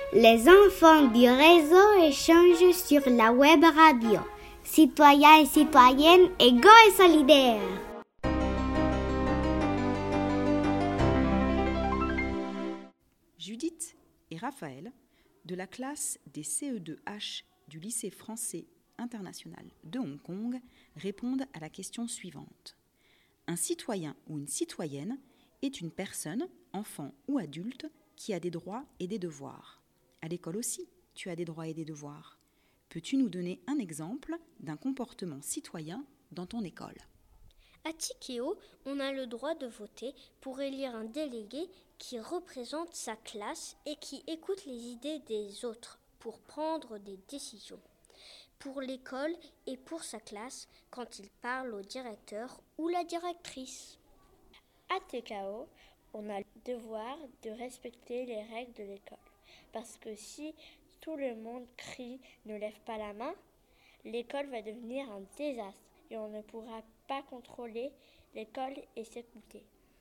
Les enfants du réseau échangent sur la web radio. Citoyens et citoyennes égaux et solidaires. Judith et Raphaël, de la classe des CE2H du lycée français international de Hong Kong, répondent à la question suivante. Un citoyen ou une citoyenne est une personne, enfant ou adulte, qui a des droits et des devoirs. À l'école aussi, tu as des droits et des devoirs. Peux-tu nous donner un exemple d'un comportement citoyen dans ton école ? À Tikeo, on a le droit de voter pour élire un délégué qui représente sa classe et qui écoute les idées des autres pour prendre des décisions. Pour l'école et pour sa classe, quand il parle au directeur ou la directrice. À Tekao, on a le devoir de respecter les règles de l'école. Parce que si tout le monde crie « ne lève pas la main », l'école va devenir un désastre et on ne pourra pas contrôler l'école et s'écouter.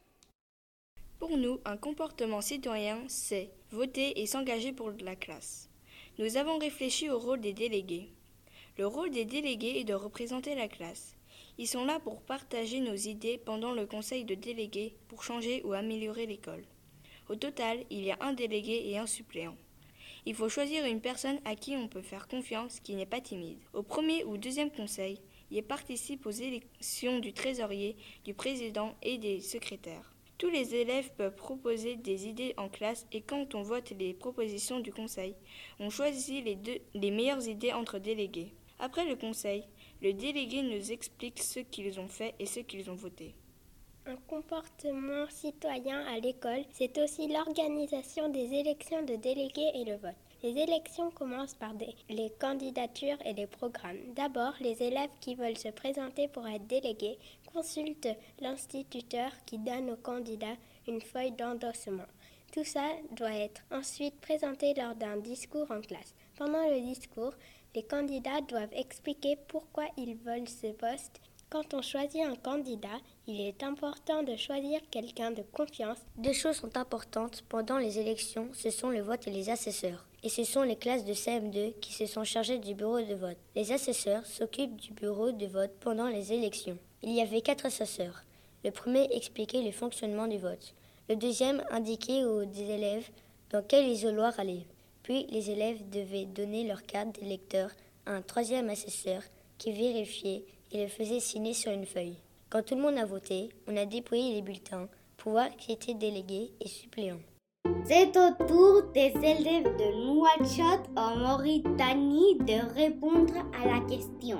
Pour nous, un comportement citoyen, c'est voter et s'engager pour la classe. Nous avons réfléchi au rôle des délégués. Le rôle des délégués est de représenter la classe. Ils sont là pour partager nos idées pendant le conseil de délégués pour changer ou améliorer l'école. Au total, il y a un délégué et un suppléant. Il faut choisir une personne à qui on peut faire confiance, qui n'est pas timide. Au premier ou deuxième conseil, il participe aux élections du trésorier, du président et des secrétaires. Tous les élèves peuvent proposer des idées en classe et quand on vote les propositions du conseil, on choisit les meilleures idées entre délégués. Après le conseil, le délégué nous explique ce qu'ils ont fait et ce qu'ils ont voté. Un comportement citoyen à l'école, c'est aussi l'organisation des élections de délégués et le vote. Les élections commencent par les candidatures et les programmes. D'abord, les élèves qui veulent se présenter pour être délégués consultent l'instituteur qui donne aux candidats une feuille d'endossement. Tout ça doit être ensuite présenté lors d'un discours en classe. Pendant le discours, les candidats doivent expliquer pourquoi ils veulent ce poste. Quand on choisit un candidat, il est important de choisir quelqu'un de confiance. Deux choses sont importantes pendant les élections, ce sont le vote et les assesseurs. Et ce sont les classes de CM2 qui se sont chargées du bureau de vote. Les assesseurs s'occupent du bureau de vote pendant les élections. Il y avait 4 assesseurs. Le premier expliquait le fonctionnement du vote. Le deuxième indiquait aux élèves dans quel isoloir aller. Puis les élèves devaient donner leur carte d'électeur à un troisième assesseur qui vérifiait et le faisait signer sur une feuille. Quand tout le monde a voté, on a dépouillé les bulletins pour voir qui était délégué et suppléant. C'est au tour des élèves de Nouakchott en Mauritanie de répondre à la question.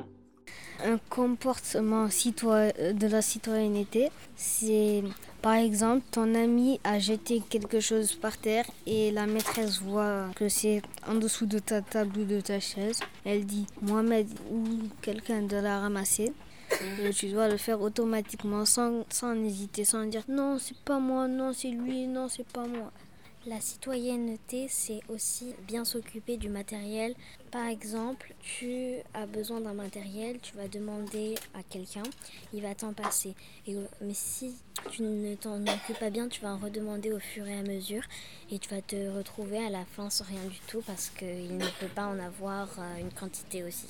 Un comportement de la citoyenneté, c'est par exemple ton ami a jeté quelque chose par terre et la maîtresse voit que c'est en dessous de ta table ou de ta chaise. Elle dit Mohamed ou quelqu'un de la ramasser. Et tu dois le faire automatiquement sans hésiter, sans dire non c'est pas moi, non c'est lui, non c'est pas moi. La citoyenneté, c'est aussi bien s'occuper du matériel. Par exemple, tu as besoin d'un matériel, tu vas demander à quelqu'un, il va t'en passer. Mais si tu ne t'en occupes pas bien, tu vas en redemander au fur et à mesure et tu vas te retrouver à la fin sans rien du tout parce qu'il ne peut pas en avoir une quantité aussi.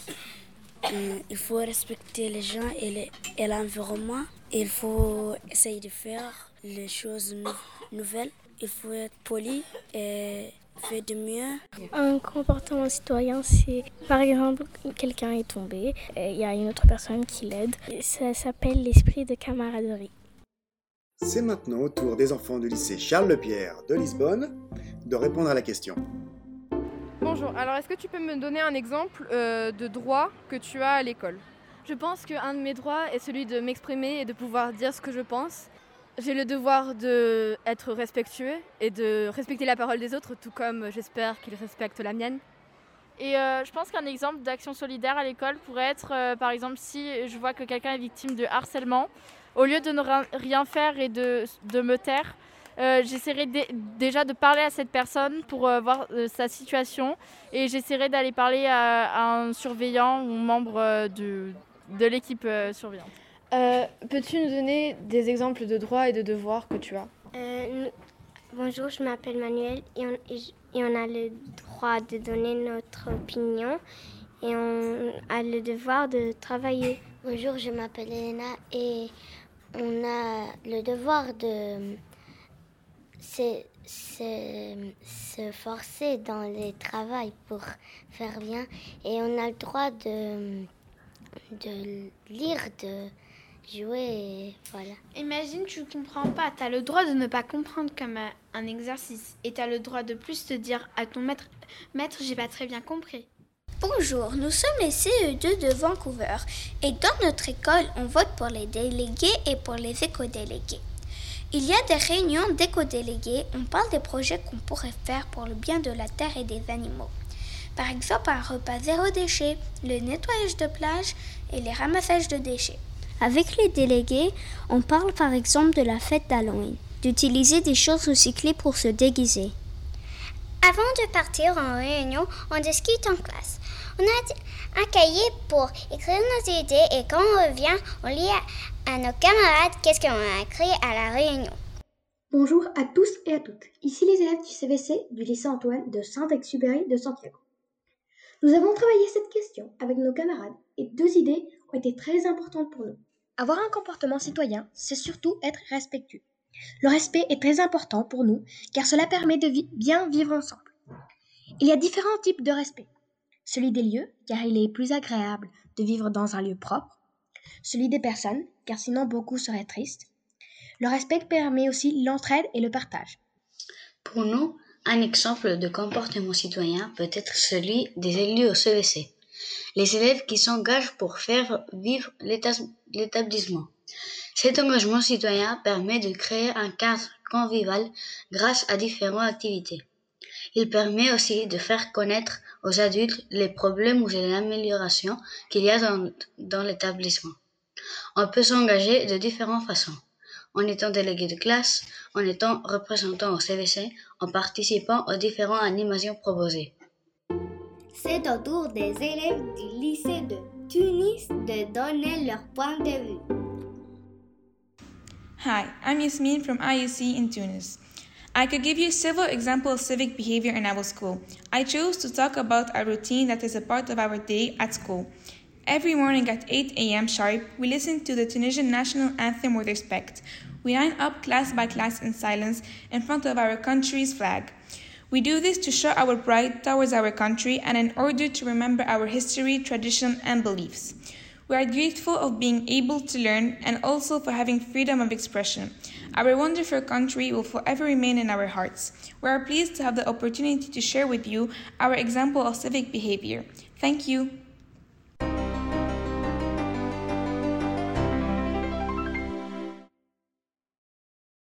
Il faut respecter les gens et l'environnement. Il faut essayer de faire les choses nouvelles. Il faut être poli et faire de mieux. Un comportement citoyen, c'est par exemple quelqu'un est tombé, il y a une autre personne qui l'aide. Ça s'appelle l'esprit de camaraderie. C'est maintenant au tour des enfants du lycée Charles Lepierre de Lisbonne de répondre à la question. Bonjour, alors est-ce que tu peux me donner un exemple de droit que tu as à l'école ? Je pense qu'un de mes droits est celui de m'exprimer et de pouvoir dire ce que je pense. J'ai le devoir d'être respectueux et de respecter la parole des autres, tout comme j'espère qu'ils respectent la mienne. Et je pense qu'un exemple d'action solidaire à l'école pourrait être, par exemple, si je vois que quelqu'un est victime de harcèlement, au lieu de ne rien faire et de me taire, j'essaierai déjà de parler à cette personne pour voir sa situation et j'essaierai d'aller parler à un surveillant ou membre de l'équipe surveillante. Peux-tu nous donner des exemples de droits et de devoirs que tu as ? Bonjour, je m'appelle Manuel et et on a le droit de donner notre opinion et on a le devoir de travailler. Bonjour, je m'appelle Elena et on a le devoir de se forcer dans le travail pour faire bien et on a le droit de lire, de jouer et voilà. Imagine tu ne comprends pas, tu as le droit de ne pas comprendre comme un exercice et tu as le droit de plus te dire à ton maître, j'ai pas très bien compris. Bonjour, nous sommes les CE2 de Vancouver et dans notre école, on vote pour les délégués et pour les éco-délégués. Il y a des réunions d'éco-délégués, on parle des projets qu'on pourrait faire pour le bien de la terre et des animaux. Par exemple, un repas zéro déchet, le nettoyage de plage et les ramassages de déchets. Avec les délégués, on parle par exemple de la fête d'Halloween, d'utiliser des choses recyclées pour se déguiser. Avant de partir en réunion, on discute en classe. On a un cahier pour écrire nos idées et quand on revient, on lit à nos camarades qu'est-ce qu'on a écrit à la réunion. Bonjour à tous et à toutes. Ici les élèves du CVC du lycée Antoine de Saint-Exupéry de Santiago. Nous avons travaillé cette question avec nos camarades et 2 idées ont été très importantes pour nous. Avoir un comportement citoyen, c'est surtout être respectueux. Le respect est très important pour nous car cela permet de bien vivre ensemble. Il y a différents types de respect. Celui des lieux, car il est plus agréable de vivre dans un lieu propre. Celui des personnes, car sinon beaucoup seraient tristes. Le respect permet aussi l'entraide et le partage. Pour nous, un exemple de comportement citoyen peut être celui des élus au CVC. Les élèves qui s'engagent pour faire vivre l'établissement. Cet engagement citoyen permet de créer un cadre convivial grâce à différentes activités. Il permet aussi de faire connaître aux adultes les problèmes ou les améliorations qu'il y a dans l'établissement. On peut s'engager de différentes façons, en étant délégué de classe, en étant représentant au CVC, en participant aux différentes animations proposées. C'est au tour des élèves du lycée de Tunis de donner leur point de vue. Hi, I'm Yasmin from IUC in Tunis. I could give you several examples of civic behavior in our school. I chose to talk about a routine that is a part of our day at school. Every morning at 8 a.m. sharp, we listen to the Tunisian national anthem with respect. We line up class by class in silence in front of our country's flag. We do this to show our pride towards our country and in order to remember our history, tradition, and beliefs. We are grateful of being able to learn and also for having freedom of expression. Our wonderful country will forever remain in our hearts. We are pleased to have the opportunity to share with you our example of civic behavior. Thank you.